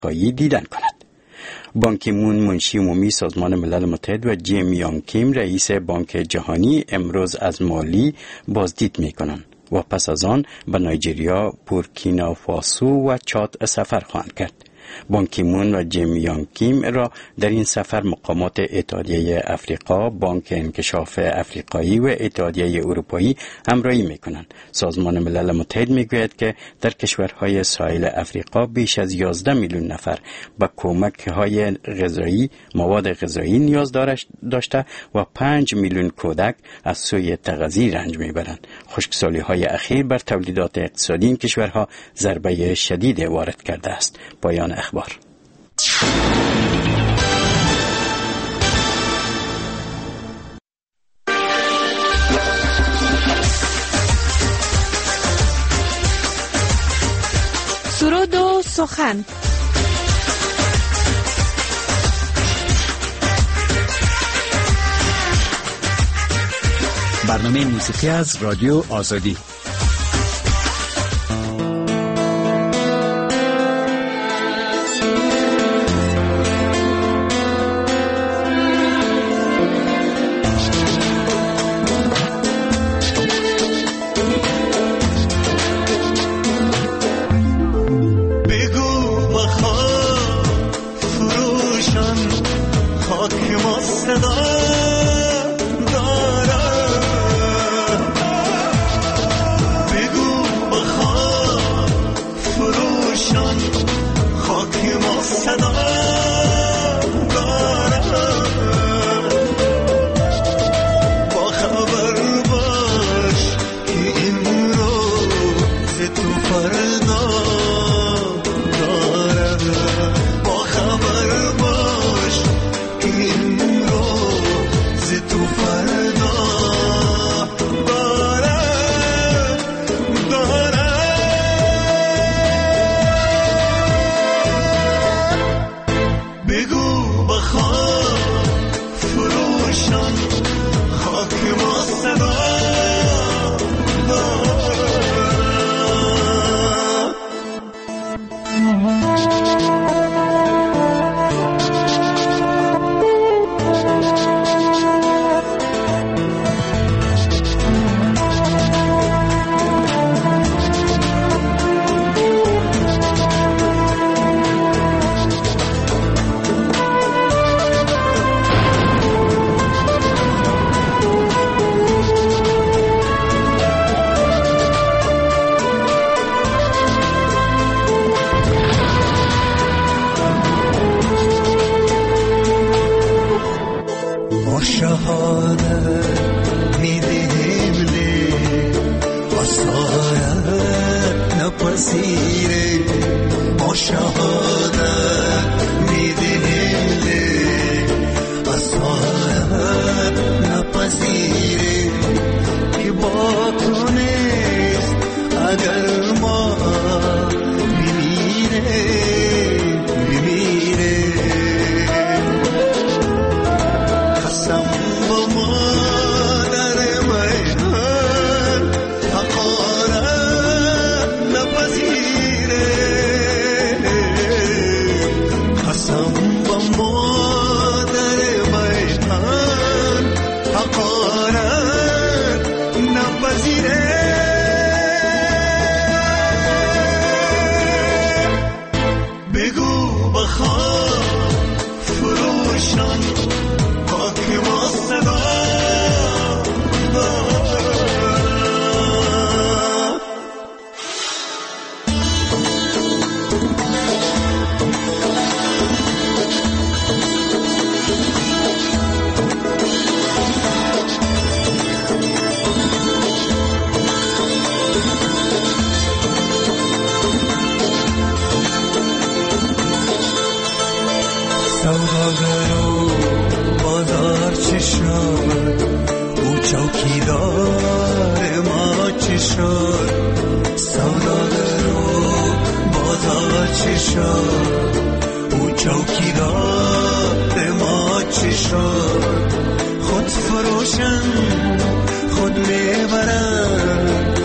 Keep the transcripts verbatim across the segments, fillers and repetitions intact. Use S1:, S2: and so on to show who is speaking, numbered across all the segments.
S1: افریقایی دیدن کند. بان کی مون منشی عمومی سازمان ملل متحد و جیم یانگ کیم رئیس بانک جهانی امروز از مالی بازدید می کنند و پس از آن به نایجریا، بورکینافاسو و چاد سفر خواهند کرد. بان کی مون و جیم یانگ کیم را در این سفر مقامات اتحادیه افریقا، بانک انکشاف افریقایی و اتحادیه اروپایی همراهی می‌کنند. سازمان ملل متحد می‌گوید که در کشورهای ساحل افریقا بیش از یازده میلیون نفر به کمک‌های غذایی، مواد غذایی نیاز داشته و پنج میلیون کودک از سوی تغذیه رنج می‌برند. خشکسالی‌های اخیر بر تولیدات اقتصادی این کشورها ضربه شدید وارد کرده است. پایان اخبار.
S2: سرود و سخن.
S3: برنامه موسیقی از رادیو آزادی.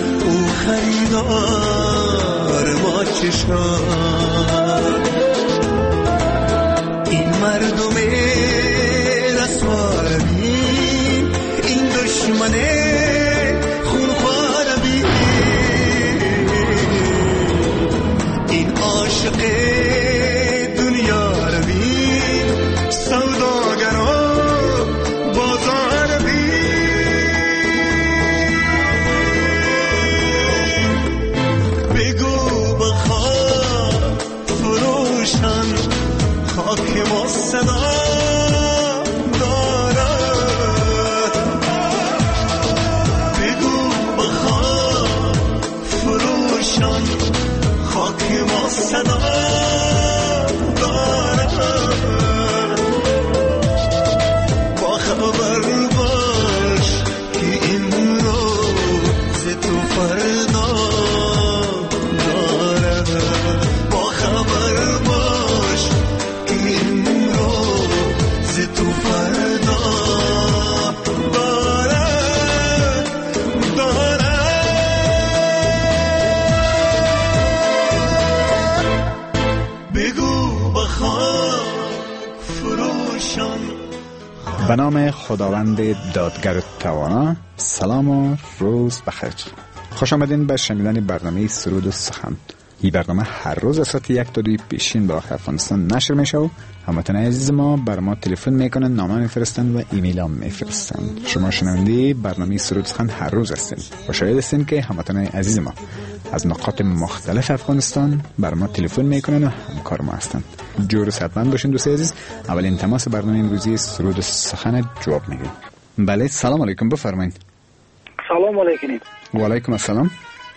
S4: خریدار ما چه شد. مردم رسوایی این دشمن خونخوار بی این عاشق دنیا روی سوداگران بازار بی بگو بخواه فروشن خاک ما صدا دارد بگو بخواه فروشن خاک ما صدا دارد با خبر باش که این روز تو فردا دارد با خبر باش که این روز تو فردا دارد دارد بگو بخواه فروشان.
S5: به نام خداوند دادگر توانا. سلام و روز بخیر. خوش آمدین به شنیدن برنامه سرود و سخن. این برنامه هر روز از ساعت یک تا دوی پیشین با افغانستان نشر میشه و هموطن عزیز ما بر ما تلفن میکنن، نامه میفرستن و ایمیل هم میفرستن. شما شنونده برنامه سرود و سخن هر روز هستین و شاید هستین که هموطن عزیز ما از نقاط مختلف افغانستان بر ما تلفن میکنن و همکار ما هستن. جور صحتمند باشین دوست عزیز. اولین تماس برنامه امروزی سرود و سخن جواب میگیم. بله، سلام علیکم، بفرمایید.
S6: سلام علیکم.
S5: و علیکم السلام.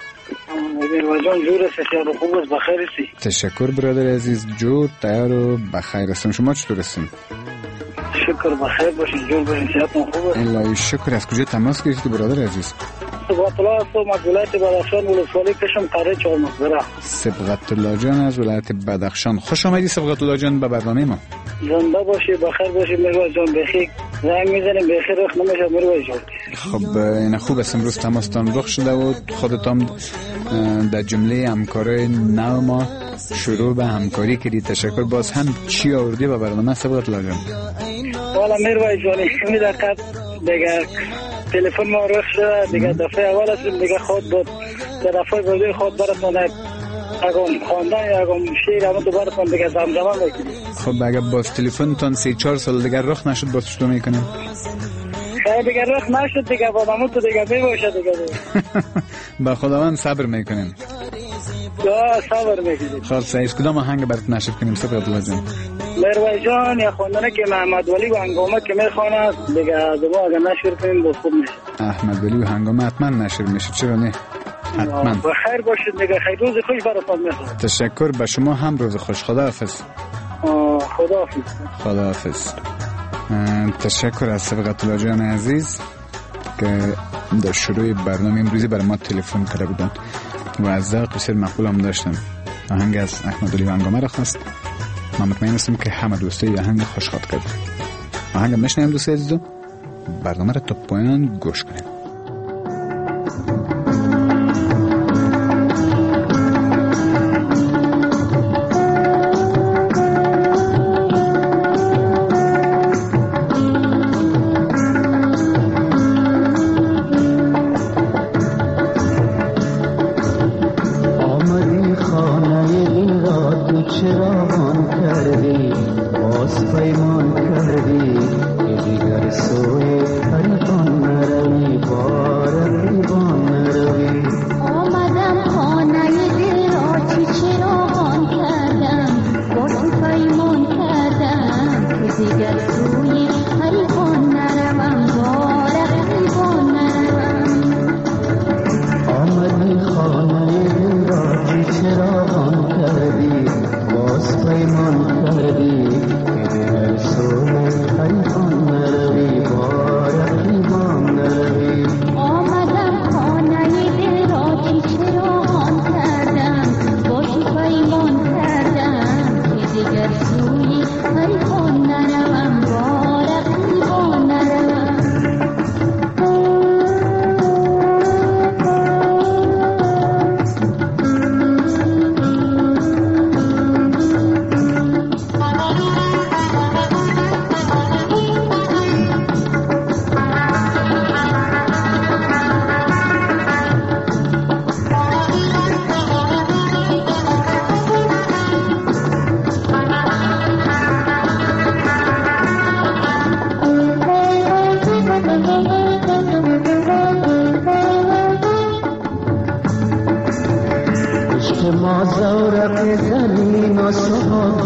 S6: جان جور است، خیلی خوب است، بخیر هستی؟
S5: تشکر برادر عزیز، جور تیار و بخیر هستم. شما چطور هستین؟
S6: شکر بخیر باشین، جور باشین، صحتتون خوب است؟
S5: الهی شکر. از کجا تماس گرفتی برادر عزیز؟
S6: سبقت الله هستم از ولایت بدخشان، ولسوالی کشم، قره چهار مقبره.
S5: سبقت الله جان از ولایت بدخشان، خوش آمدی سبقت الله جان به برنامه ما.
S6: زنده باشی، بخیر باشی مروز جان. بخیر زنگ میزنیم، بخیر رخ نمیشه مروز جان.
S5: خب این خوب است، امروز تماستان رخ شده و خودتان در جمله همکارای نو ما شروع به همکاری کردی. تشکر. باز هم چی آوردی به برنامه سبقت الله جان؟
S6: والا مروز جان این دقیقه دیگه تلفن ما رخ شده دیگه، دفعه اول است دیگه خود بود، در دفعه بعدی خود براتون اگم خواندن اگم شعر همون تو براتون دیگه زمزمه میکنیم.
S5: خب اگه باز تلفن تان سه چهار سال دیگه رخ نشد باز چطور میکنیم؟
S6: خیلی دیگه رخ نشد دیگه، با همون تو دیگه میباشه دیگه.
S5: با خداوند صبر میکنیم.
S6: یا صبر میکنیم.
S5: خب سعیز کدام آهنگ برات نشر کنیم سبقت الله جان؟
S6: مروی جان یا خواندنه که محمد ولی و هنگامه که میخواند دیگه دو اگه نشر کنیم باز خوب میشه.
S5: احمد ولی و هنگامه حتما نشر میشه، چرا نه؟ حتما.
S6: بخیر باشید دیگه، خیلی روز خوش براتون میخوام.
S5: تشکر. به شما هم روز خوش. خداحافظ.
S6: خداحافظ.
S5: خداحافظ. تشکر از سبقت الله جان عزیز که در شروع برنامه امروزی برای ما تلفن کرده بودن و از ذوق بسیار مقبول هم داشتن. آهنگ از احمد ولی و هنگامه را خواست. من مطمئن هستم که همه دوستای آهنگ خوشخواد کرد. آهنگ میشنویم دوست عزیز، برنامه را تا پایان گوش کنید.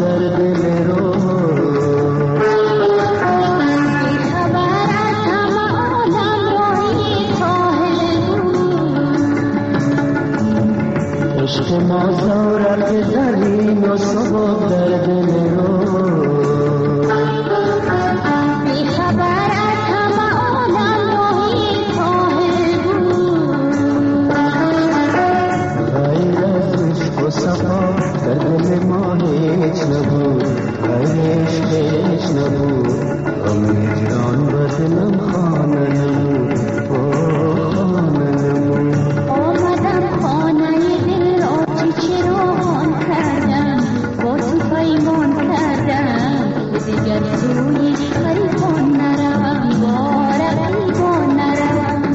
S7: در دل رو عشق ما زورق زمین و صبح در دل رو بی خبر از همه عالم راهی کاهل بود غیر از عشق و صفا در دل ما هیچ نبود غیر عشق هیچ نبود غم هجران و دلم خانه نمود خانه نمود آمدم خانه چراغان کردم با تو پیمان کردم دیگر توی خریبان نروم بار خریبان نروم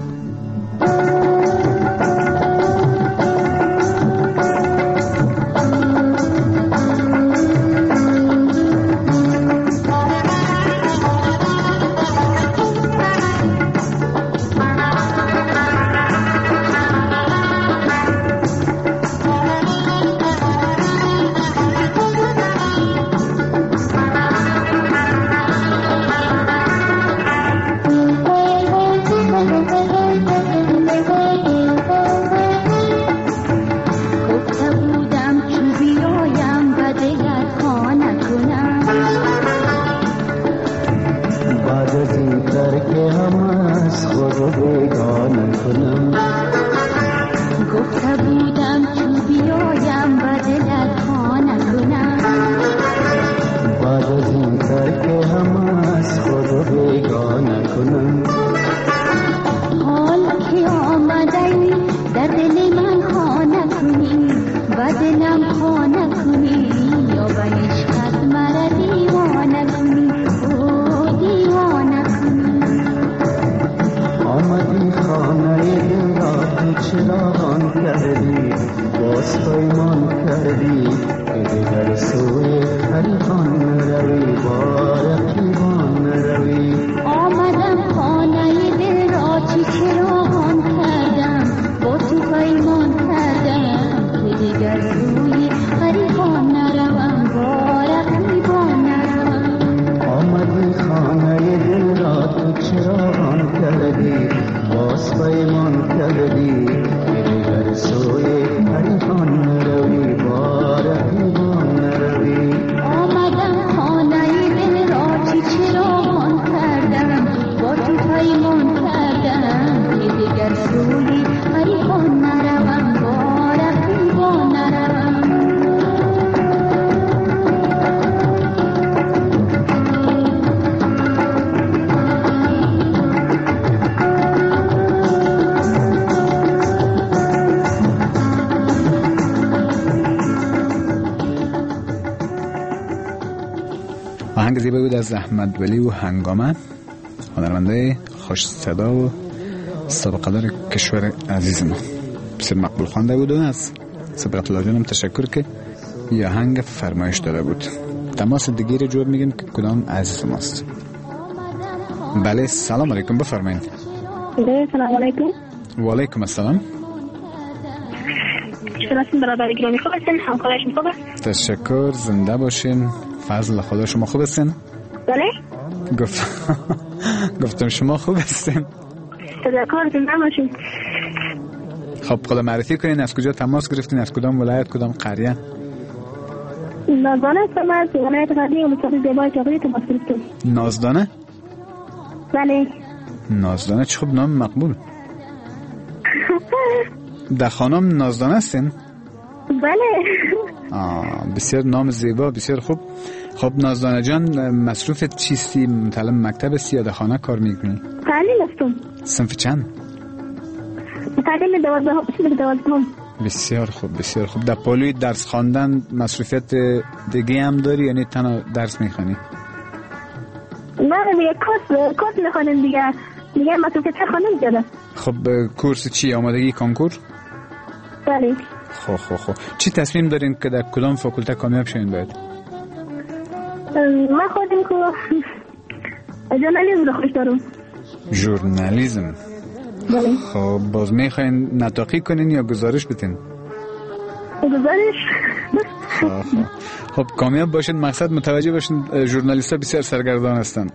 S5: آهنگ زیبایی بود از احمد ولی و هنگامه، هنرمنده خوش صدا و سابقه دار کشور عزیز ما. بسیار مقبول خوانده بود و از سبقت الله جانم تشکر که یه آهنگ فرمایش داده بود. تماس دیگه رو جور میگیم که کدام عزیز ماست. بله سلام علیکم، بفرمایید.
S8: بله سلام علیکم.
S5: و علیکم السلام.
S8: شناسین برادر گرامی خوب هستین؟ همکارشون خوبه؟
S5: تشکر، زنده باشین. فضل خدا شما خوب هستین؟
S8: بله.
S5: گفت گفتم شما خوب هستین.
S8: تشکر، زنده باشین.
S5: خب خدا معرفی کنین، از کجا تماس گرفتین، از کدام ولایت، کدام قریه؟
S8: نازدانه هستم از ولایت قدیم ولسوالی زیبای تغییر تماس گرفتم.
S5: نازدانه؟
S8: بله.
S5: نازدانه چه خوب، نام مقبول. در خانم نازدانه هستین؟
S8: بله.
S5: آه بسیار نام زیبا، بسیار خوب. خب نازدانه جان، مصروفت چیستی؟ متعلم مکتب هستی یا در خانه کار میکنی؟
S8: تعلیم هستم.
S5: صنف چند؟
S8: تعلیم دوازدهم. دوازدهم.
S5: بسیار خوب، بسیار خوب. در پالوی درس خواندن مصروفیت دیگه هم داری یعنی تنها درس میخوانی؟
S8: نه دیگه کورس کورس میخوانیم دیگه. دیگه مصروفیت خانم زیاده.
S5: خب کورس چی؟ آمادگی کنکور؟
S8: بله.
S5: خب خب خب چی تصمیم دارین که در کدام فاکولته کامیاب شوین باید؟
S8: من خودم که ژورنالیسم رو خوش دارم.
S5: ژورنالیسم؟
S8: بله.
S5: خب باز میخواین نطاقی کنین یا گزارش بتین؟
S8: گزارش
S5: خب کامیاب باشید، مقصد متوجه باشید ژورنالیست ها بسیار سرگردان هستند.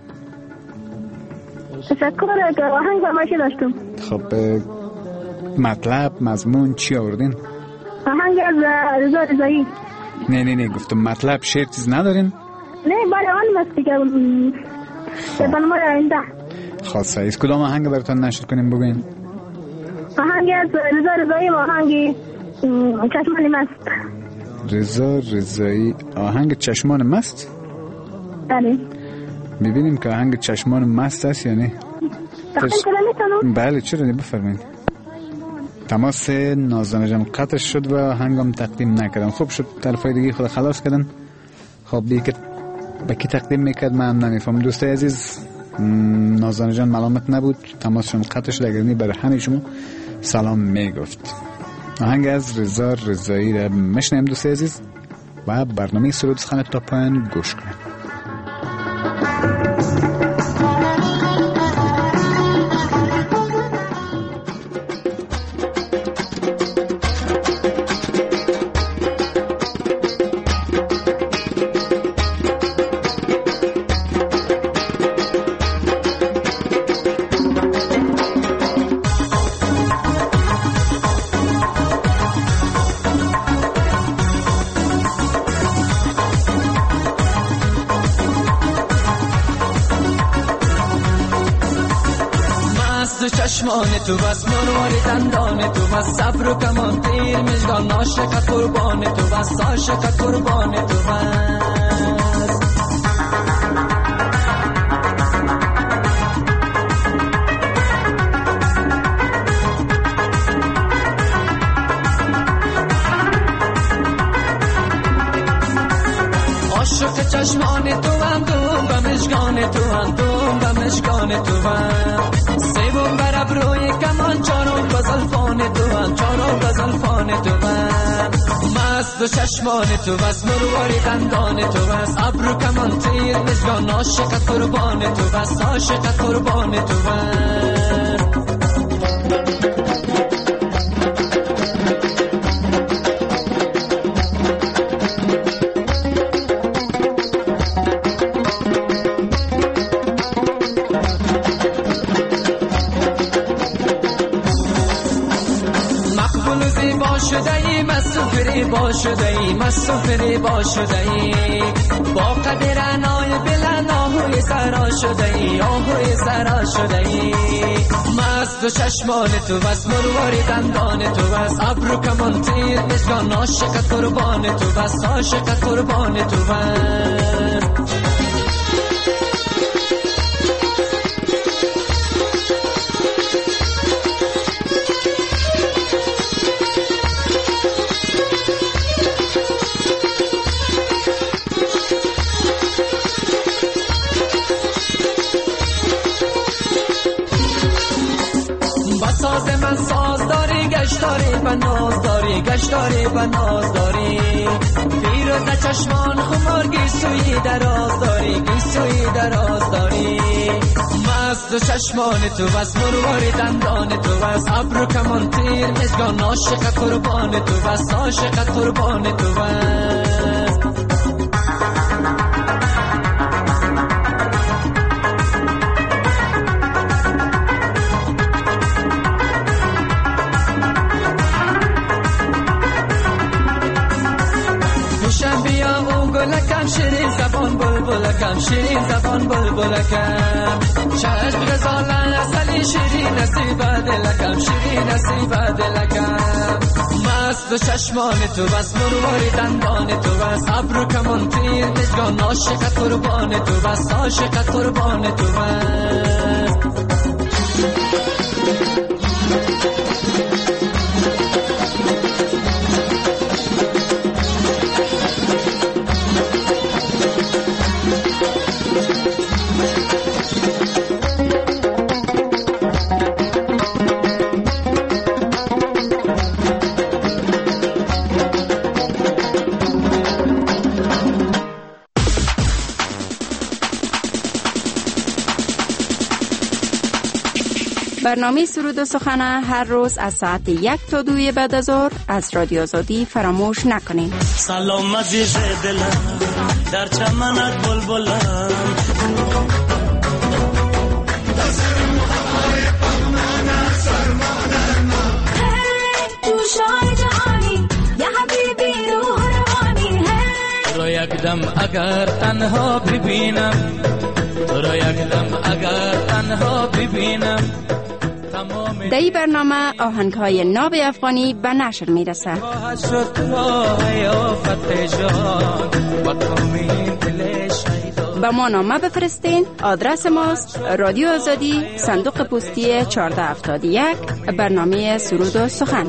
S8: تشکر که آهنگ فرمایشی داشتم.
S5: خب مطلب مضمون چی آوردین؟
S8: آهنگ از رضا رضایی.
S5: نه نه نه گفتم مطلب شعر چیز ندارین؟
S8: نه بله آن مستی که به برنامه آینده
S5: خاصه ایست. کدام آهنگ براتون نشر کنیم بگوین؟
S8: آهنگ از رضا رضایی و آهنگ چشمان مست.
S5: رضا رضایی آهنگ چشمان مست؟
S8: بله.
S5: ببینیم که آهنگ چشمان مست است یا نه.
S8: تقدیم کنم میتونم؟
S5: بله چرا نه، بفرمایید. تماس نازنه جان قطع شد و آهنگم تقدیم نکردم. خوب شد طرفای دیگه خود خلاص کردن. خب بیکت با کی تقدیم میکرد من نمیفهم. دوستای عزیز نازنه جان ملامت نبود، تماسشون قطع شد، اگر نه برای همه شما سلام میگفت. آهنگ از رضا رضایی را میشنیم دوستای عزیز و برنامه سرود سخن تا پایان گوش کنید.
S9: چشمان تو بس مرواری دندان تو بس صبر و کمان تیر مژگان عاشق قربان تو بس عاشق قربان تو بس عاشق چشمان تو هم دوم و مژگان تو هم دوم و مژگان تو هم سیبون بر ابروی کمان چارم بزلفان تو هم چارم بزلفان تو هم مست و چشمان تو بس مرواری دندان تو بس ابرو کمان تیر مژگان عاشق قربان تو بس عاشق قربان تو بس شدهی مسافری با شدهی مسافری با شدهی با قدر انای بلند آهوی سرا شدهی آهوی سرا شدهی مست و چشمان تو بس مرواری دندان تو بس ابرو کمان تیر مژگان عاشق قربان تو بس عاشق قربان تو بس من ساز داری گشت داری و ناز داری گشت داری و ناز داری پیروز چشمان خمار گیسوی دراز داری گیسوی دراز داری مست و چشمان تو بس مرواری دندان تو بس ابرو کمان تیر مژگان عاشق قربان تو بس عاشق قربان تو بس شیرین زبان بلبلکم شیرین زبان بلبلکم چشم غزالن اصلی شیرین نصیب دلکم شیرین نصیب دلکم مست و چشمان تو بس مرواری دندان تو بس ابرو کمان تیر مژگان عاشق قربان تو بس عاشق قربان تو بس
S10: برنامه سرود و سخن هر روز از ساعت یک تا دوی بعد از ظهر از رادیو آزادی فراموش نکنین.
S4: سلام عزیز دلم در چمنت بلبلم
S9: تو را یک دم اگر تنها ببینم تو را یک دم اگر تنها ببینم.
S10: در این برنامه آهنگ‌های ناب افغانی به نشر میرسه. به ما نامه بفرستین. آدرس ماست رادیو آزادی، صندوق پستی چهارده هفتاد و یک، برنامه سرود و سخن.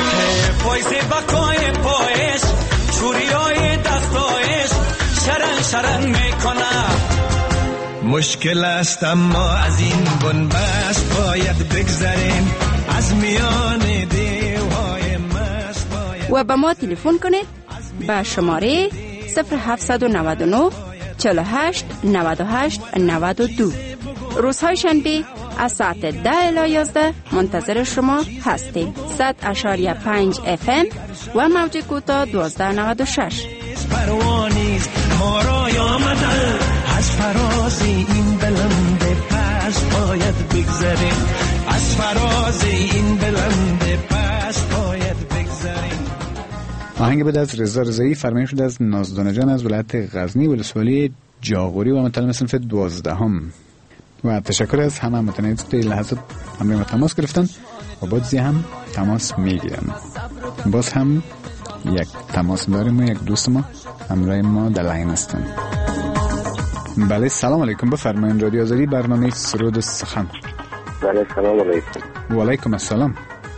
S4: شرن شرن میکنه مشکل است اما از این بنبست باید بگذریم از میان دیوهای مست باید.
S10: و به ما تلفن کنید به شماره صفر هفت نه نه چهل و هشت نود و هشت نود و دو. روزهای شنبه از ساعت ده الی یازده منتظر شما هستیم. صد اشاریه پنج اف ام و موج کوتاه دوازده نود و شش.
S4: پروانیست ما را آمدن از فراز این بلند پس باید بگذریم از فراز این بلند پس باید بگذریم.
S5: آهنگ بعد از رضا رضایی فرمایش شده از نازدانه جان از ولایت غزنی ولسوالی جاغوری و مطلب صنف دوازدهم. و تشکر از همه متنید که لحظه همراه ما تماس گرفتن و بعد هم تماس میگیرن. باز هم یک تماس داریم و یک دوست ما همراه ما در لاین هستن. بله سلام علیکم، بفرمایید. رادیو آزادی برنامه سرود و سخن.
S11: بله سلام علیکم.
S5: و علیکم السلام.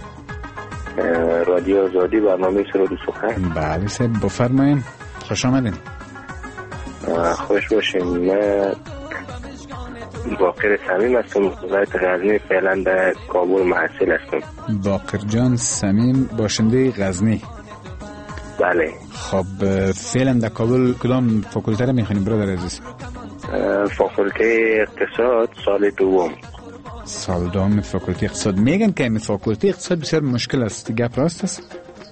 S11: رادیو آزادی برنامه سرود و سخن.
S5: بله سه بفرمایید. خوش آمدین.
S11: خوش باشین. من باقر صمیم هستم، ولایت غزنی، فعلا در کابل محصل هستم.
S5: باقر جان صمیم باشنده غزنی.
S11: بله.
S5: خب فعلا در کابل کدام فاکولته را میخونی برادر عزیز؟
S11: فاکولته اقتصاد سال دوم.
S5: سال دوم فاکولته اقتصاد. میگن که این فاکولته اقتصاد بسیار مشکل است، گپ راست است؟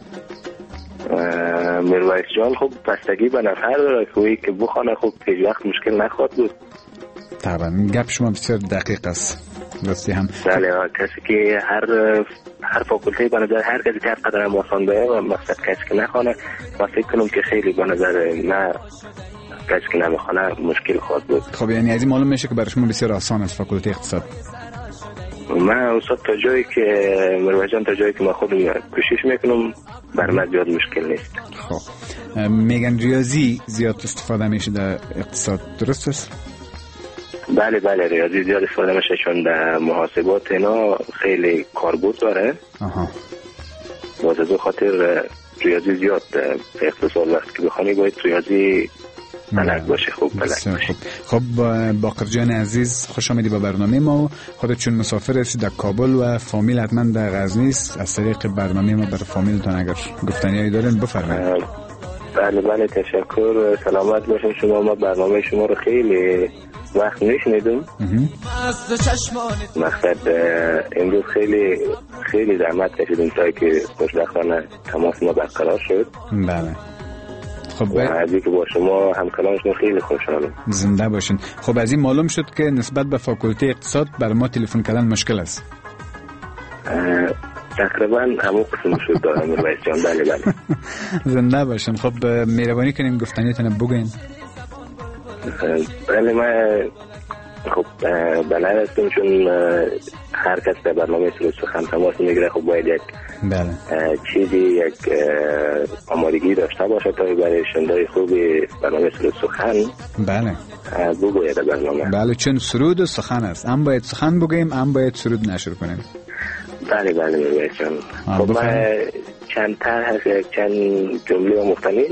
S11: میرویس جان خب بستگی به نفر داره که که بخونه خب هیچ وقت مشکل نخواد بود.
S5: طبعا گپ شما بسیار دقیق است. راستی هم
S11: بله، کسی که هر هر فاکولته به نظر هر کسی که هر قدر هم آسان باید و مقصد کسی که نخونه و فکر کنم که خیلی به نظر نه کسی که نمیخونه مشکل خواهد بود.
S5: خب یعنی از این معلوم میشه که برای شما بسیار آسان است فاکولته اقتصاد.
S11: من استاد تا جایی که مروه جان تا جایی که من خودم کوشش میکنم بر من زیاد مشکل نیست.
S5: خب میگن ریاضی زیاد استفاده میشه در اقتصاد، درست است؟
S11: بله بله ریاضی زیاد استفاده میشه چون در محاسبات اینا خیلی کاربرد داره.
S5: آها.
S11: باز از خاطر ریاضی زیاد اقتصاد وقتی که بخونی باید ریاضی بلد باشه. خوب بلد باشه.
S5: خب باقر جان عزیز خوش آمدی به برنامه ما. خودت چون مسافر هستی در کابل و فامیل حتما در غزنی است، از طریق برنامه ما برای فامیلتان اگر گفتنیایی دارین بفرمایید.
S11: بله بله تشکر. سلامت باشین شما. ما برنامه شما رو خیلی وقت نشنیدم. مقصد امروز خیلی خیلی زحمت کشیدیم تا که خوشبختانه تماس ما برقرار شد.
S5: بله. خب
S11: و از اینکه با شما همکلام شدیم خیلی خوشحالم.
S5: زنده باشین. خب از این معلوم شد که نسبت به فاکولته اقتصاد برای ما تلفن کردن مشکل است.
S11: تقریبا همون قسم شد دارم رئیس جان. بله بله.
S5: زنده باشین. خب مهربانی کنیم گفتنیتون بگوین.
S11: بله من خب بلد هستم چون هر کس در برنامه سرود سخن تماس میگیره خب باید یک
S5: بله.
S11: چیزی یک آمادگی داشته باشه تا برای شنیدن خوبی برنامه سرود سخن
S5: بله
S11: بگوید برنامه.
S5: بله چون سرود و سخن است، هم باید سخن بگویم هم باید سرود نشر کنیم.
S11: بله بله میگوید چون خب من چند تر هست یک چند جمله و مختنی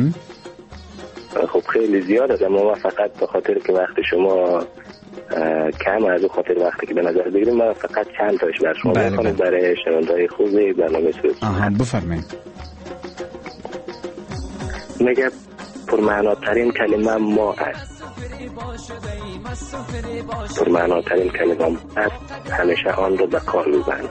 S11: خب خیلی زیاد است اما فقط به خاطر که وقت شما کم از اون خاطر وقتی که به نظر بگیریم من فقط چند تاش بر شما
S5: بله
S11: میکنم بله. برای شنونده‌های خوبی برنامه سرود.
S5: آها بفرمایید.
S11: میگه پرمعناترین کلمه ما است. پرمعناترین کلمه است، همیشه آن رو به کار میبند.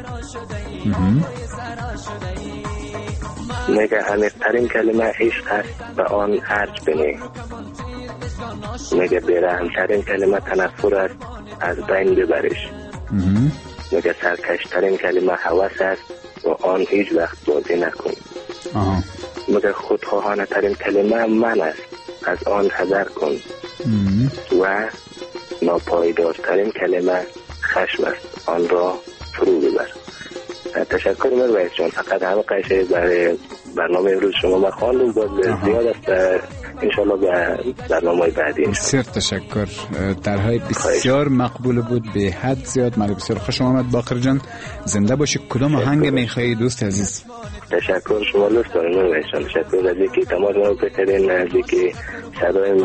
S11: میگه عمیق‌ترین کلمه عشق است، به آن ارج بنه. میگه بی‌رحم‌ترین کلمه تنفر است، از بین ببرش. میگه سرکشترین کلمه هوس است و آن هیچ وقت بازی نکن. میگه خودخواهانه ترین کلمه من است، از آن حذر کن. و ناپایدارترین کلمه خشم است، آن را فرو ببر. تشکر میرویس جان، فقط همه قشه برای برنامه امروز شما ما خواندم، باز زیاد است، انشالله به برنامه بعدی.
S5: بسیار تشکر، درهای بسیار مقبول بود، به حد زیاد. من بسیار خوش آمد. باقر جان زنده باشی. کدام آهنگ میخوایی دوست عزیز؟
S11: تشکر، شما لطف دارین میرویس جان. تشکر از اینکه تماس ما بکردین، از اینکه صدای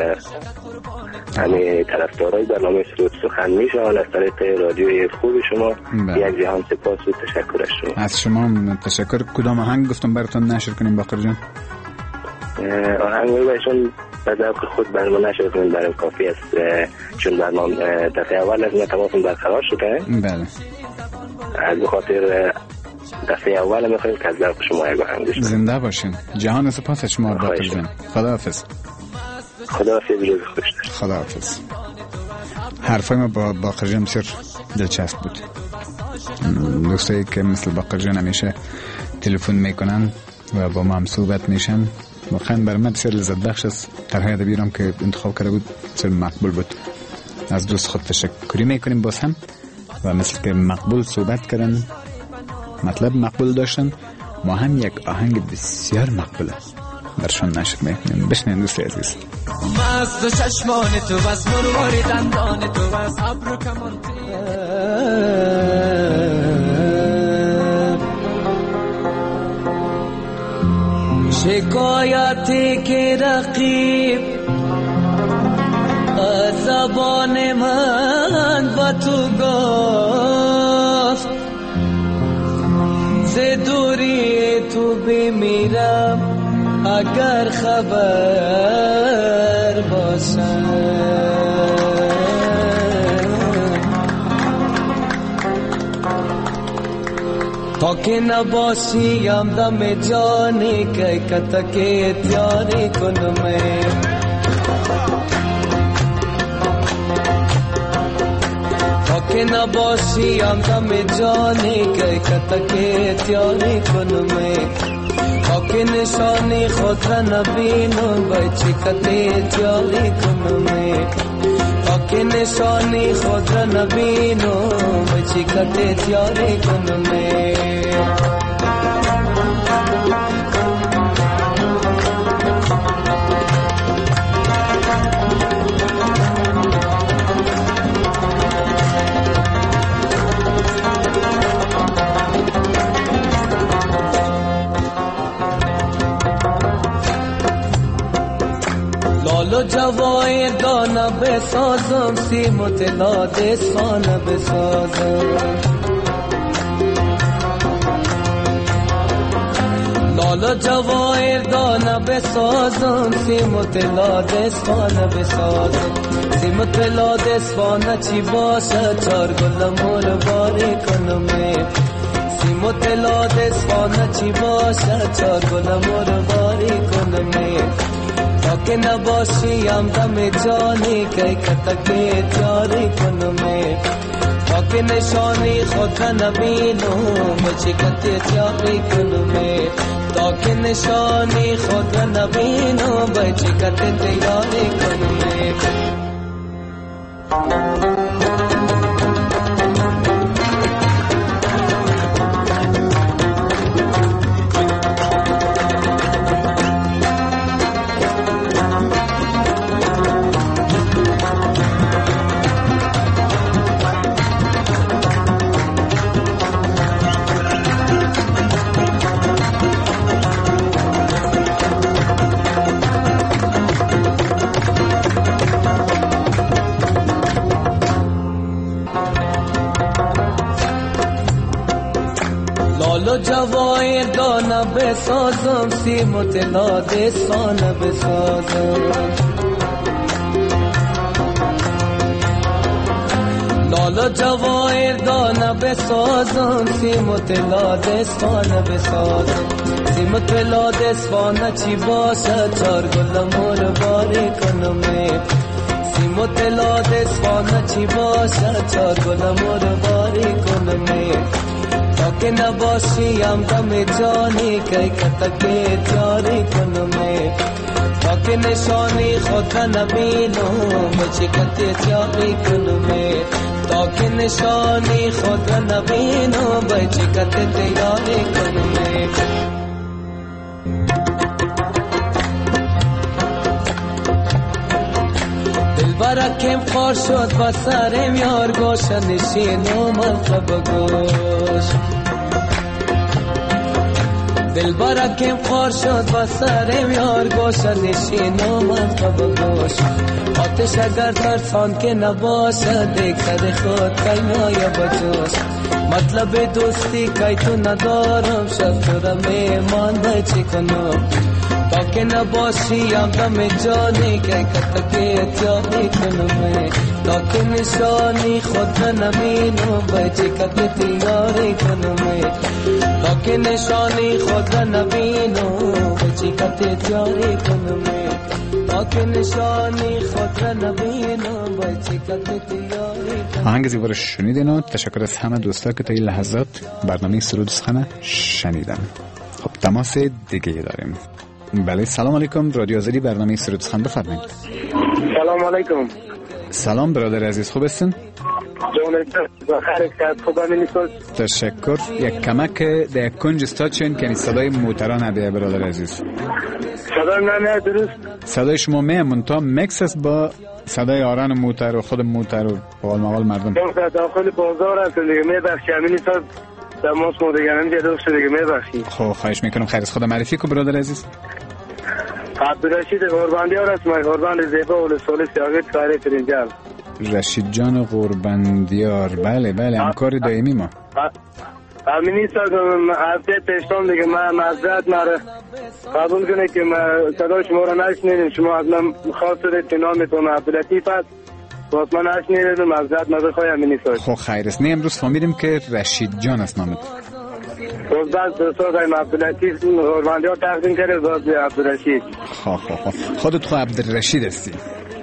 S11: همه طرفدارای برنامه سرود سخن میشن از طریق رادیوی خوب شما. یک جهان سپاس و تشکر از شما.
S5: از شما تشکر. کدام آهنگ گفتم براتون نشر کنیم باقر جان؟
S11: آهنگ میرویسون به ذوق خود برنامه نشر کنیم، برای کافی است، چون برنامه دفعه اول از ما تماسون برقرار شده.
S5: بله.
S11: از بخاطر دفعه اول میخوایم که از ذوق شما یک آهنگ بشنویم.
S5: زنده باشین. جهان سپاس از شما باقر جان. خداحافظ.
S11: خداحافظ، روز خوش داشت.
S5: خداحافظ. حرفای ما با باقر جان بسیار دلچسب بود. دوستایی که مثل باقر جان همیشه تلفن میکنن و با ما هم صحبت میشن، واقعا برای من بسیار لذت بخش است. طرح ادبی رو که انتخاب کرده بود بسیار مقبول بود. از دوست خود تشکری میکنیم باز هم، و مثل که مقبول صحبت کردن، مطلب مقبول داشتن، ما هم یک آهنگ بسیار مقبوله برشون نشر میکنیم. بشنین دوستی عزیز.
S9: مست چشمان تو بس مرواری دندان تو بس ابرو کمانتی شکایتی که رقیب از زبان من و تو گفت، ز دوری تو بمیرم اگر خبر باشم. تا که نباشیم دم جانی که کتک تیاری کنم، تا که نباشیم دم جانی که کتک تیاری کنم، تا که نشانی خود را نبینم بچه کتی جالی کنم، تا که نشانی خود را نبینم بچه کتی جالی کنم. لالو جوایر دانا بسازم، سیم و طلا دستانه بسازم. لالو جوایر دانا بسازم، سیم و طلا دستانه بسازم. سیم و طلا دستانه چی باشه، چار گل مور باری کنم. سیم و طلا دستانه چی باشه، چار گل مور باری کنم. تا که نباشیم دم جانی که کتک جاری کنم، تا که نشانی خود نبینم بچه کت جاری کنم، تا که نشانی خود نبینم بچه کت جاری کنم. لالو جوایر دانه بسازم، سیم و طلا دستانه بسازم. حالا جواهر دانه بسازم سیم و طلا دستانه بسازم سیم و طلا دستانه چی باشه چار گل مور باری کنم سیم و طلا دستانه چی باشه چار گل مور باری کنم تا که نباشی هم دم جانی که کتک جاری کنم تا که نشانی خود نبینم بچه کت جاری کنم تا که نشانی خود نبینم بچه کت جاری کنم دل برکم خار شد و سرم یار گوش نشینم مطلب گوش دل برکم خار شد و سرم یار گوش نشینم مطلب گوش آتش اگر ترسان که نباشه دیگ سر خود کیمای بجوش مطلب دوستی که تو ندارم شد تو را میمان بچی کنم تا که نباشی هم دم جانی که کتک جانی کنم تا که نشانی خود نمینم بچی کت تیاری کنم تا که نشانی خود نبینم بچی کت جاری کنم تا که نشانی خود نبینم بچی کت تیاری کنم.
S5: آهنگ زیبا رو شنیدین و تشکر از همه دوستا که تا این لحظات برنامه سرود سخن شنیدن. خب تماس دیگه داریم. بله سلام علیکم، رادیو آزادی برنامه سرود سخن بفرمایید.
S6: سلام علیکم.
S5: سلام برادر عزیز، خوب هستین؟
S6: جان بخیر است، خوب هستین؟
S5: تشکر. یک کمک در کنج استاچین که صدای موترا نده برادر عزیز.
S6: صدای من نه درست.
S5: صدای شما میمون تا مکس است با صدای آران موتر و خود موتر و قال مقال مردم.
S6: در داخل بازار است دیگه میبخشی همین صد تماس ما دیگه هم جدو شده دیگه میبخشی.
S5: خب خواهش میکنم. خیر از خود معرفی کو برادر عزیز.
S6: عبدالرشید قربندیار است، من قربان زیبا و سال سیاقت کاری ترینجال.
S5: رشید جان قربندیار، بله بله همکار دائمی ما.
S6: همینی سال هفته پیشتم دیگه من معذرت مرا قبول کنه که من صدای شما را نشنیدم. شما از من خاطر که نامتون عبداللطیف است باز من نشنیدم، معذرت مرا خواهی همینی سال.
S5: خب خیر است. نه امروز فهمیدیم که رشید جان است نامت.
S6: باز بعد دوستان قایم عبداللطیف قربندیار تقدیم کرده باز عبدالرشید.
S5: خب خب خب خودت خود عبدالرشید هستی.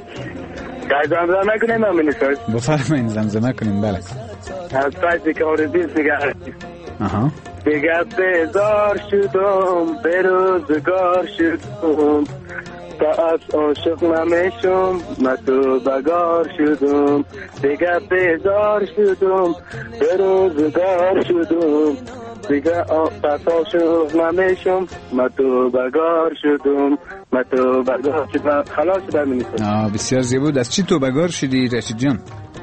S6: که زمزمه کنیم همینی سال.
S5: بفرمایید زمزمه کنیم. بله
S6: از فیضی که آرزیز دیگه
S5: آها
S6: دیگه بزار شدم به روزگار شدم تا از عاشق نمیشم من تو بگار شدم دیگه بزار شدم به روزگار شدم دیگه پس عاشق نمیشم من تو بگار شدم من تو بگار شدم. خلاص شدم می‌نیسم.
S5: آه بسیار زیبا. از چی تو بگار شدی رشید جان؟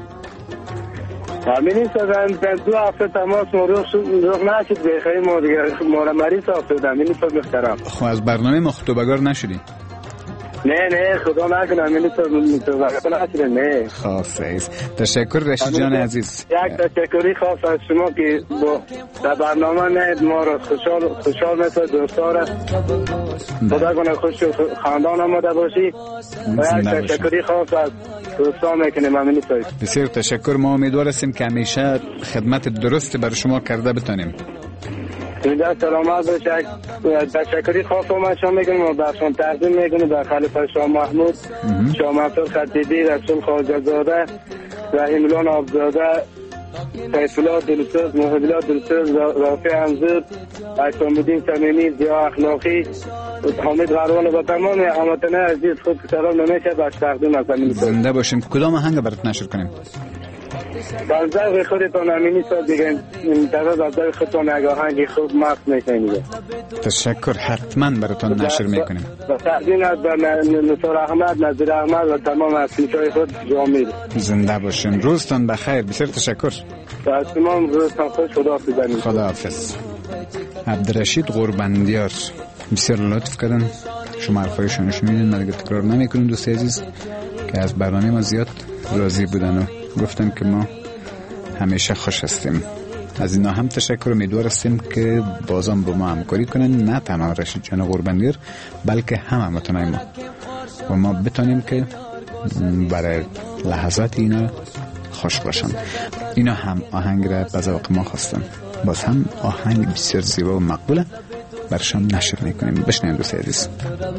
S6: همین این سازن دو هفته تماس مروخ نشد بخیر ما دیگه ما را مریض آفده. همین این ساز مخترم.
S5: خب از برنامه ما خود بگار نشدی؟
S6: نه نه خدا نکنه. همین این ساز بگار نشده. نه
S5: خاص. تشکر رشید جان عزیز.
S6: یک تشکری خاص از شما که با در برنامه نه ما را خوشحال خوشحال مثل دوستا را خدا کنه خوش خاندان آمده باشی و یک تشکری خاص از دوستان میکنیم. همین این ساز
S5: بسیار تشکر. ما امیدوار هستیم که همیشه خدمت درست برای شما کرده بتانیم.
S6: اینجا سلامت باشه. تشکری خاص ما شما میکنیم و برشان تقدیم میکنیم در خلیفه شاه محمود، شاه منصور خطیبی، رسول خواجه زاده، رحیم الله آبزاده، سیف الله دلسوز، محب الله دلسوز، رافع انزور، حسام الدین صمیمی، ضیا اخلاقی، حامد غروان و تمام هموطنان عزیز خود سلام نمیشه باش تقدیم هستم.
S5: زنده باشیم. کدام آهنگ برات نشر کنیم؟
S6: در ذوق خودتان همینی سال دیگه منتظر از ذوق خودتان یک آهنگ خوب مست میکنید.
S5: تشکر. حتما براتون نشر میکنیم.
S6: و تقدیم از نصار احمد، نظیر احمد و تمام اصلیشای خود جامعه.
S5: زنده باشین. روزتان بخیر. بسیار تشکر.
S6: و تمام روزتان خوش. خدا حافظ.
S5: خدا حافظ. عبدالرشید قربندیار بسیار لطف کردن. شما حرفایشون شنیدین. من دیگه تکرار نمیکنم دوست عزیز که از برنامه ما زیاد راضی بودن و گفتم که ما همیشه خوش هستیم. از اینا هم تشکر. امیدوار هستیم که بازم با ما همکاری کنن، نه تنها رشید جان قربندیار بلکه هم هموطنای ما و ما بتونیم که برای لحظات اینا خوش باشن. اینا هم آهنگ را به ذوق ما خواستن. باز هم آهنگ بسیار زیبا و مقبوله، برشان نشر میکنیم. بشنویم دوست عزیز.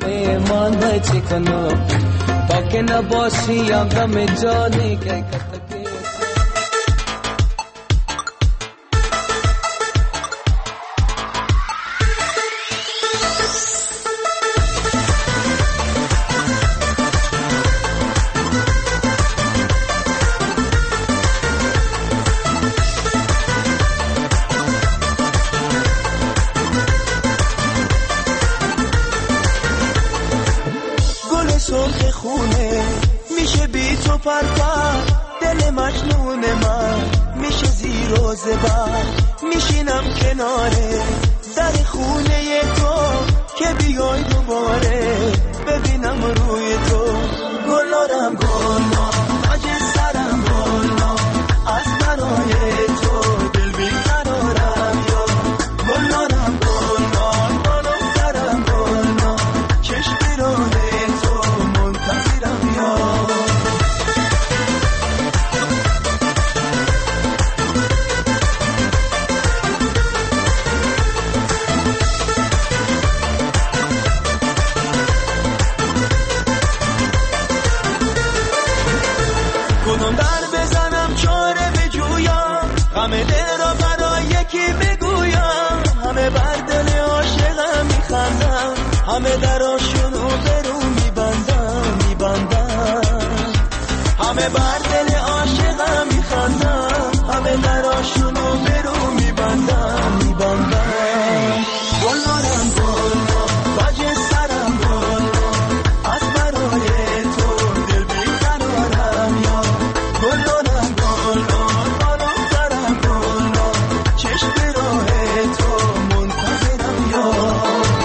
S12: سرخ خونه میشه بی تو پرپر، دل مجنون من میشه زیر و زبر. میشینم کناره در خونه تو که بیای دوباره ببینم روی تو. گلارم گلنا تاج سرم گلنا، از برای تو دل بیقرارم یا. گلارم گلنا بالم سرم گلنا، چشم راه تو منتظرم یا. کدوم در بزنم چاره بجویم، غم دل را برای یکی بگویم. همه بر دل عاشقم میخندم، همه دراشونو برو میبندم میبندم. همه بر دل عاشقم میخندم، همه دراشونو برو میبندم میبندم. گلارم گلنا تاج سرم گلنا، از برای تو دل بیقرارم یا. گلارم گلنا بالم سرم گلنا، چشم راه تو منتظرم یا.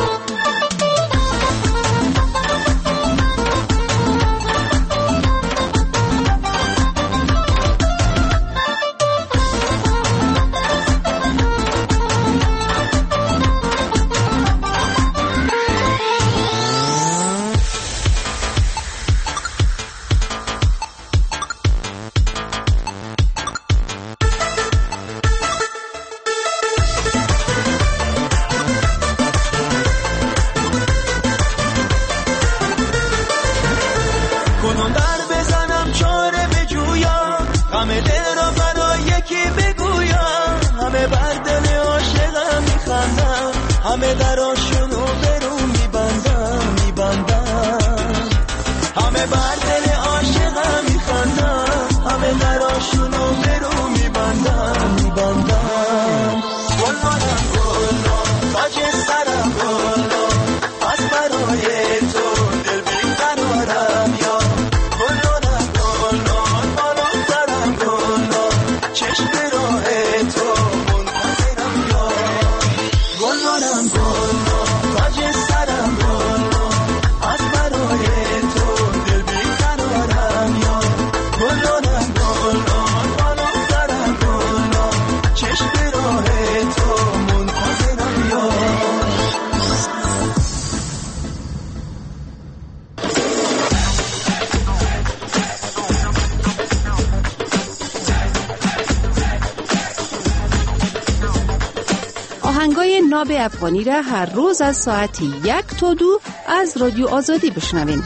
S12: کدوم در بزنم چاره بجویم، غم دل را برای یکی بگویم. همه بر دل عاشقم میخندم، همه دراشونو برو میبندم میبندم. همه بر دل عاشقم میخندم، همه دراشونو برو میبندم میبندم. گلارم گلنا تاج سرم گلنا، از برای تو دل بیقرارم یا. گلارم گلنا بالم سرم گلنا، چشم راه تو منتظرم یا. گلارم گلنا تاج سرم گلنا، از برای تو دل بیقرارم یا. گلارم گلنا بالم سرم گلنا، چشم راه تو منتظرم یا.
S2: آهنگای ناب افغانی را هر روز از ساعت یک تا دو از رادیو آزادی بشنوین.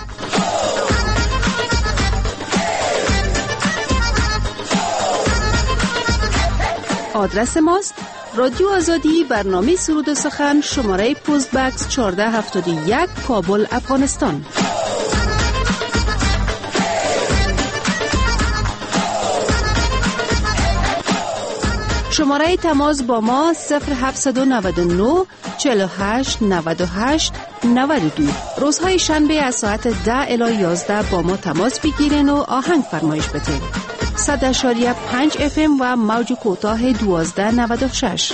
S2: آدرس ماست رادیو آزادی، برنامه سرود و سخن، شماره پست بکس چهارده هفتاد و یک، کابل، افغانستان. شماره تماس با ما صفر هفتصد و نود و نه چهل و هشت نود و هشت نود و دو. روزهای شنبه از ساعت ده الی یازده با ما تماس بگیرین و آهنگ فرمایش بدین. صد اشاریه پنج اف ام و موج کوتاه دوازده نود و شش.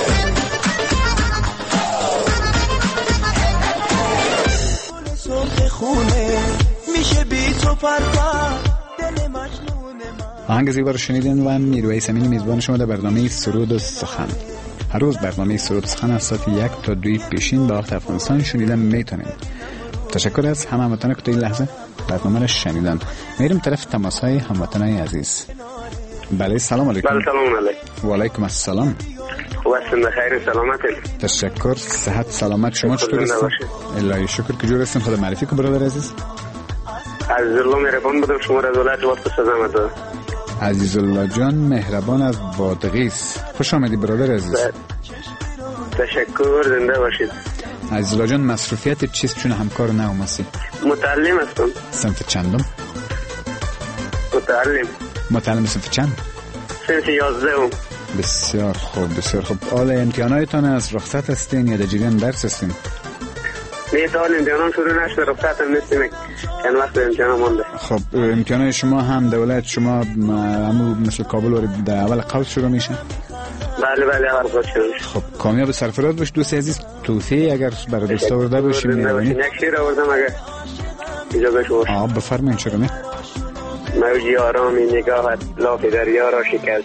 S12: میشه بی تو پرپر، دل مجنون.
S5: آهنگ زیبا رو شنیدین و میرویس امینی میزبان شما در برنامه سرود و سخن. هر روز برنامه سرود و سخن از ساعت یک تا دوی پیشین با وقت افغانستان شنیدن میتونید. تشکر از همه هموطنان که تا این لحظه برنامه را شنیدن. میریم طرف تماس های هموطنان عزیز. بله سلام علیکم.
S13: بله سلام علیکم.
S5: و علیکم السلام.
S13: خوب هستین؟ بخیر سلامتین؟
S5: تشکر. صحت سلامت شما چطور هستین؟ الهی شکر. کجور هستین؟ خدا معرفی کن برادر عزیز.
S13: عزیزالله مهربان بودم، شما را از ولایت بادغیس زحمت.
S5: عزیزالله جان مهربان از بادغیس، خوش آمدی برادر عزیز.
S13: تشکر، زنده باشید.
S5: عزیزالله جان مصروفیت چیست چون همکار نوماسی؟
S13: متعلم هستم.
S5: صنف چندم؟
S13: متعلم.
S5: متعلم صنف چند؟
S13: صنف یازدهم.
S5: بسیار خوب بسیار خوب. حال امتحاناتتان از رخصت هستین یا در جریان درس هستین؟
S13: نه تا حال امتحانات شروع نشده، رخصت هم نیستیم، چند وقت امتحان مونده.
S5: خب امتحانات شما هم دولت شما همو مثل کابل و در اول قوس شروع میشه؟
S13: بله بله اول قوس شروع میشه.
S5: خب کامیاب سرفراز باش دوست عزیز. توفیق اگر برای دوستا ورده باشیم می‌بینید.
S13: یک شعر آوردم اگر اجازه شما.
S5: آ بفرمایید. چرا نه؟
S13: موجی آرامی نگاهت لاف دریا را شکست،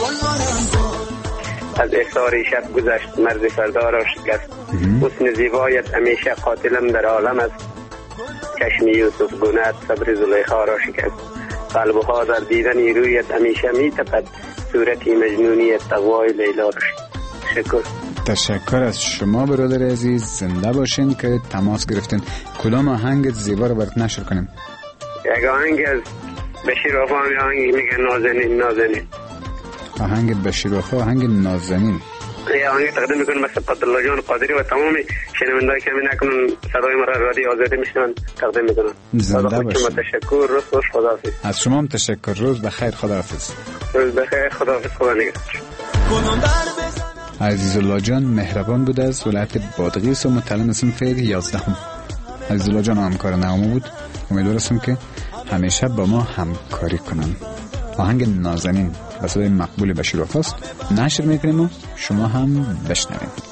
S13: از احسار شب گذشت مرز فردا را شکست. حسن زیبایت همیشه قاتلم در عالم است، چشم یوسف گناهت صبر زلیخا را شکست. قلبها در دیدن رویت همیشه می تپد، صورتی مجنونی تقوای لیلا را شکست. شکر.
S5: تشکر از شما برادر عزیز. زنده باشین که تماس گرفتین. کدام آهنگ زیبا رو برات نشر کنیم؟
S13: یک آهنگ از بشیر وفا، آهنگ میگه نازنین نازنین.
S5: آهنگ بشیر وفا، آهنگ نازنین.
S13: یه آهنگ تقدیم میکنم به سبقت الله جان قادری و تمام شنوندگان که می نکنن صدای مرا رادیو آزادی میشنون تقدیم میکنم.
S5: زنده باشید.
S13: تشکر. روز خوش. خداحافظ.
S5: از شما هم تشکر. روز بخیر. خداحافظ.
S13: روز بخیر. خداحافظ. خدا نگهدار.
S5: عزیزالله جان مهربان بود از ولایت بادغیس و متعلم صنف یازدهم. عزیزالله جان همکار نامو بود. امیدوار هستم که همیشه با ما همکاری کنن. آهنگ نازنین به صدای مقبول بشیر وفاست نشر میکنیم و شما هم بشنوید.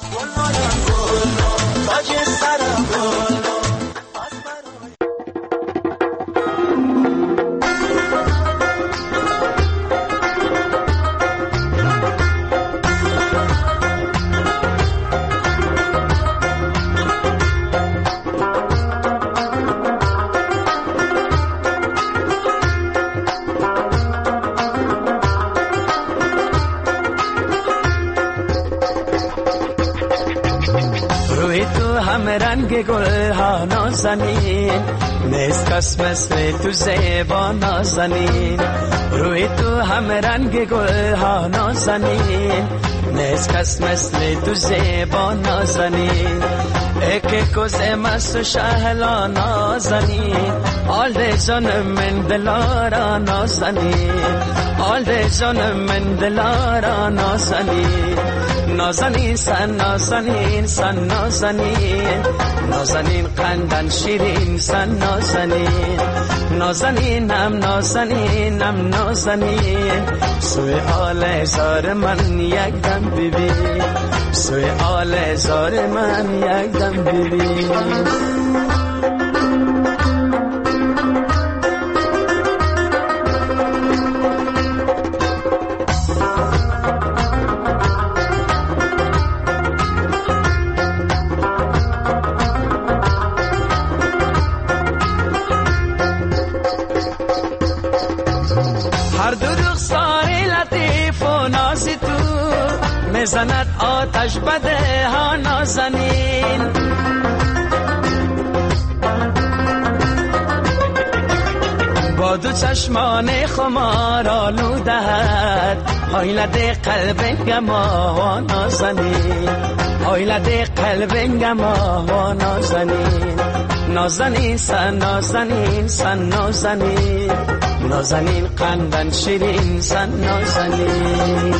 S9: رنگ گل ها نازنین، نیست کس مثل تو زیبا نازنین. روی تو هم رنگ گل ها نازنین، نیست کس مثل تو زیبا نازنین. ایک کوز مست شهلا نازنین، آل ده جان من دلارا نازنین، آل ده جان من دلارا نازنین. نازنین سن نازنین سن نازنین، نازنین قندن شیرین سن نازنین. نازنینم نازنینم نازنین، سوی آل زار من یک دم ببین، سوی آل زار من یک دم ببین. زند آتش بده ها نازنین، با دو چشمان خمار آلودهد، حیلت قلب گما نازنین، حیلت قلب گما نازنین. نازنین سن نازنین سن نازنین، نازنین قندن شیرین سن نازنین.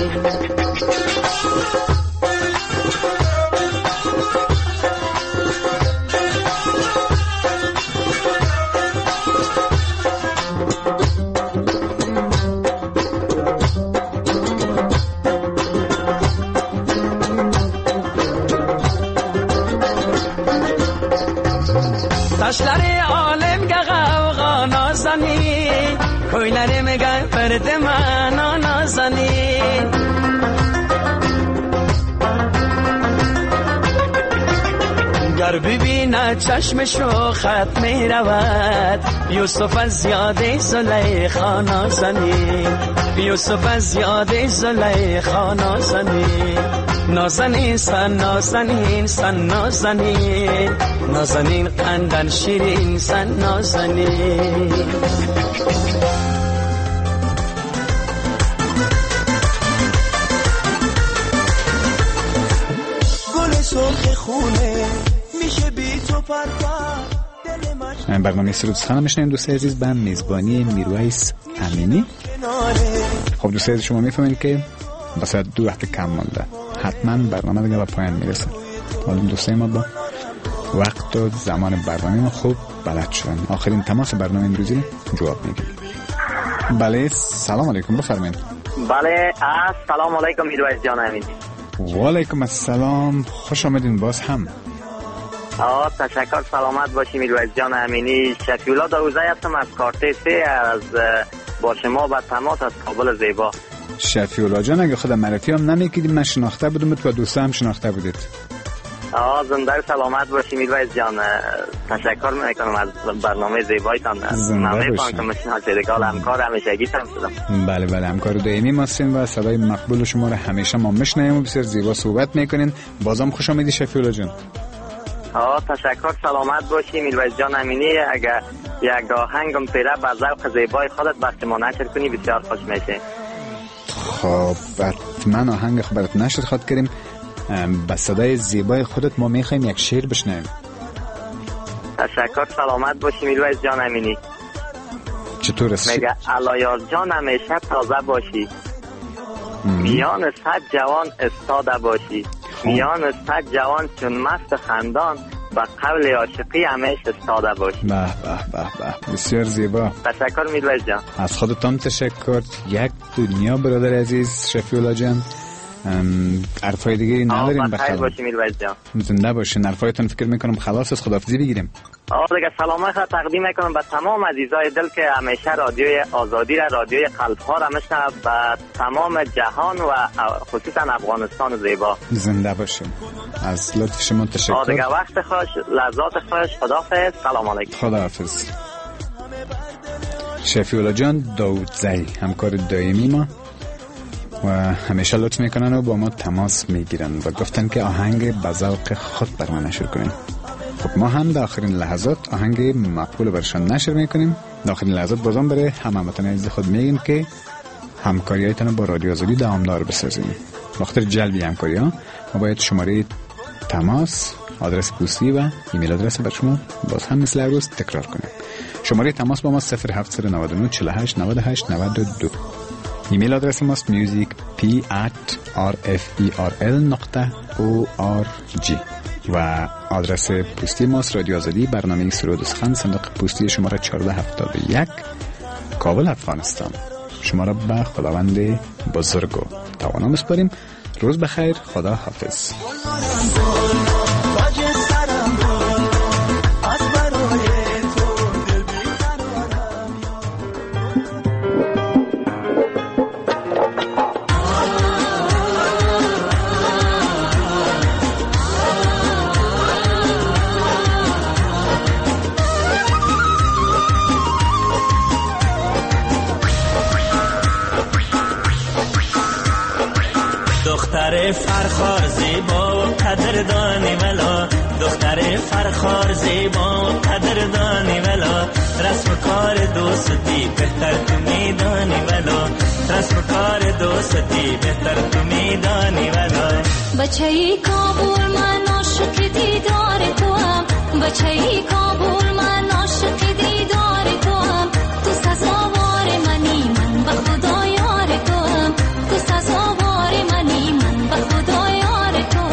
S9: تشلر عالم که غوغا نازنین، کویلر میگه فرد من نازنین. گر گر ببیند چشمشو خط می رود یوسف از یاد زلیخا نازنین یوسف از یاد زلیخا نازنین نازنین سن نازنین سن نازنین نازنین قندن شیرین سن نازنین
S12: گل سرخ خونه میشه بی تو پرپر
S5: برنامه سرود سخن میشنیم دوستای عزیز به میزبانی میرویس امینی. خب دوستای عزیز شما میفهمین که بس دو وقت کم مانده حتما برنامه دیگه به پایان میرسه. حالا دوستای ما با وقت و زمان برنامه ما خوب بلد شدن. آخرین تماس برنامه امروزی جواب میگیم. بله سلام علیکم بفرمایید.
S14: بله سلام علیکم میرویس جان امینی.
S5: و علیکم السلام خوش آمدین باز هم.
S14: آه تشکر سلامت باشی میرویس جان امینی. شفیولا داوزی هستم از کارته سه از با شما به تماس از کابل زیبا.
S5: شفیولا جان اگه خودم معرفی هم نمیکردیم من شناخته بودم تو دوستا هم شناخته بودید.
S14: آه زنده سلامت باشی میرویس جان. تشکر میکنم از برنامه زیبایتان. من میفهم که مشین شدگال همکار همیشگی تم شدم.
S5: بله بله همکار دائمی ماستین و صدای مقبول شما رو همیشه ما میشنویم و بسیار زیبا صحبت میکنین. بازم خوش آمدید شفیولا جان.
S14: آه تشکر سلامت باشی میرویس جان امینی. اگر یک آهنگم پیره به ذوق زیبای خودت وقتی ما نشر کنی بسیار خوش میشه.
S5: خب حتما آهنگ خبرت نشر خواد کریم. با صدای زیبای خودت ما میخوایم یک شعر بشنویم.
S14: تشکر سلامت باشی میرویس جان امینی.
S5: چطور است؟
S14: میگه علایار جان همیشه تازه باشی میان صد جوان استاده باشی میان صد جوان چون مست خندان با قول عاشقی همیشه استاده باشی.
S5: به به به به بسیار زیبا.
S14: تشکر میرویس جان.
S5: از خودتان تشکر. یک دنیا برادر عزیز شفیولا جان. حرفای دیگه نداریم بخیر.
S14: بخیر باشی میرویس جان.
S5: زنده باشین. حرفایتون فکر میکنم خلاص از خداحافظی بگیریم.
S14: آه دیگه سلامت را تقدیم میکنم به تمام عزیزای دل که همیشه رادیوی آزادی را رادیوی قلب ها را میشنوند به تمام جهان و خصوصا افغانستان زیبا.
S5: زنده باشین. از لطف شما تشکر.
S14: آه دیگه وقت خوش لحظات خوش. خداحافظ. سلام علیکم.
S5: خداحافظ. شفیولا جان داوودزی همکار دائمی ما و همیشه لطف میکنن و با ما تماس میگیرن و گفتن که آهنگ به ذوق خود بر ما نشر کنیم. خب ما هم در آخرین لحظات آهنگ مقبول برشان نشر میکنیم. در آخرین لحظات بازم برای هموطنان عزیز خود میگیم که همکاریایتان با رادیو آزادی دوامدار بسازیم. وقت جلبی همکاری ها ما باید شماره تماس، آدرس پستی و ایمیل آدرس بر شما باز هم مثل روز تکرار کنیم. شماره تماس با ما صفر هفت نه نه چهل و هشت نود و هشت نود و دو. ایمیل آدرس ماست music p at r f e r l نقطه o r g و آدرس پستی ماست رادیو آزادی برنامه سرود و سخن صندوق پستی شماره چهارده هفتاد و یک کابل افغانستان. شما را به خداوند بزرگ و توانا میسپاریم. روز بخیر. خدا حافظ.
S15: دختر فرخار زیبا قدردانی ولا دختر فرخار زیبا قدردانی ولا رسم کار دوستی بهتر تو میدانی ولا رسم کار دوستی بهتر تو میدانی ولا
S16: بچه‌ای کابل من عاشق دیدار تو هم بچه‌ای کابل من عاشق دیدار تو هم تو سزاوار منی من به خدا یار تو هم تو سزاوار منی من به خدا یار تو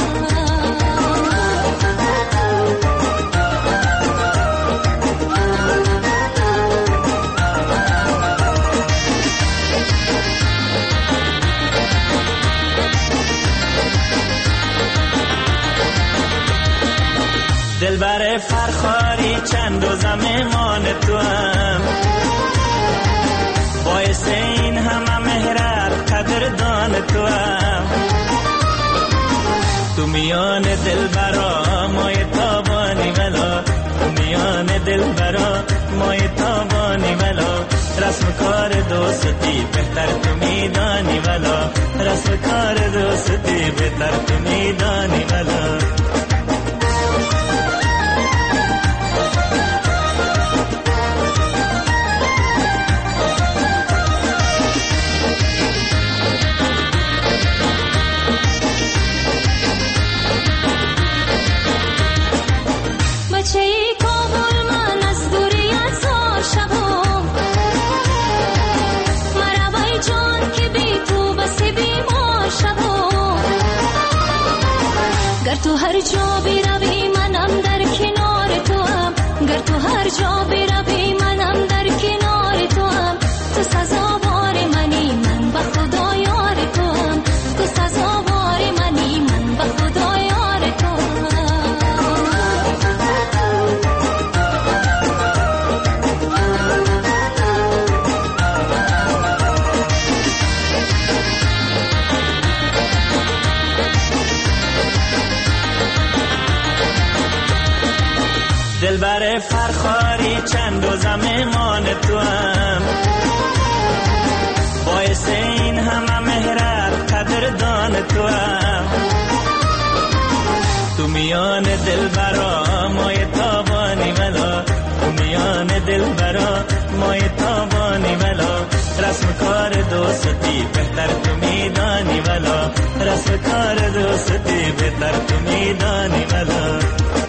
S15: دلبر فرخاری چند روزم مهمان تو هم باعث این همه مهرت قدردان تو هم تو میان دلبرا مای تابان دوستی بهتر تو میدانی ولا رسم کار دوستی بهتر تو میدانی ولا
S16: تو هر جا بروی منم در کنار تو هم گر تو هر جا بروی منم در کنار تو هم تو سزاوار منی من به خدا یار تو هم تو سزاوار منی من به خدا یار تو
S15: دلبر فرخاری چند و زمان تو هم باعث این همه مهرت قدردان تو هم تو میان دلبرا مای تابانی ولا تو میان دلبرا مای تابانی ولا رسم کار دوستی بهتر تو میدانی ولا رسم کار دوستی بهتر تو میدانی ولا